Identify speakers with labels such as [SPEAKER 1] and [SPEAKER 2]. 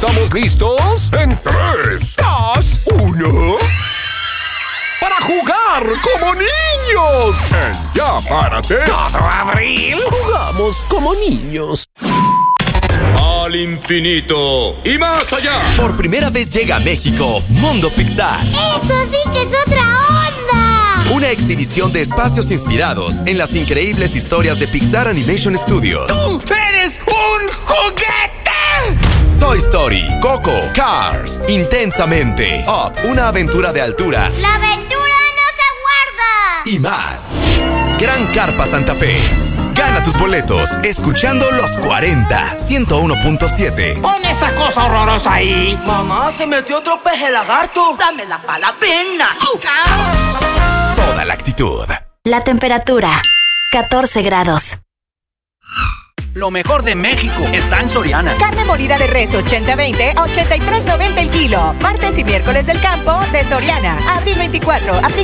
[SPEAKER 1] ¿Estamos listos? En 3, 2, 1... ¡Para jugar como niños! En Ya Párate
[SPEAKER 2] ¡Todo Abril!
[SPEAKER 1] ¡Jugamos como niños!
[SPEAKER 3] Al infinito y más allá.
[SPEAKER 4] Por primera vez llega a México Mundo Pixar.
[SPEAKER 5] ¡Eso sí que es otra onda!
[SPEAKER 4] Una exhibición de espacios inspirados en las increíbles historias de Pixar Animation Studios.
[SPEAKER 2] ¡Tú eres un juguete!
[SPEAKER 4] Toy Story, Coco, Cars, Intensamente, Up, una aventura de altura.
[SPEAKER 5] ¡La aventura nos aguarda!
[SPEAKER 4] Y más. Gran Carpa Santa Fe. Gana tus boletos escuchando Los 40, 101.7.
[SPEAKER 2] ¡Pon esa cosa horrorosa ahí!
[SPEAKER 6] Mamá, se metió otro peje lagarto. Dámela para la pena.
[SPEAKER 4] Toda la actitud.
[SPEAKER 7] La temperatura, 14 grados.
[SPEAKER 8] Lo mejor de México está en Soriana.
[SPEAKER 9] Carne molida de res 80-20 a 83.90 el kilo. Martes y miércoles del campo de Soriana. Abril 24. Aplica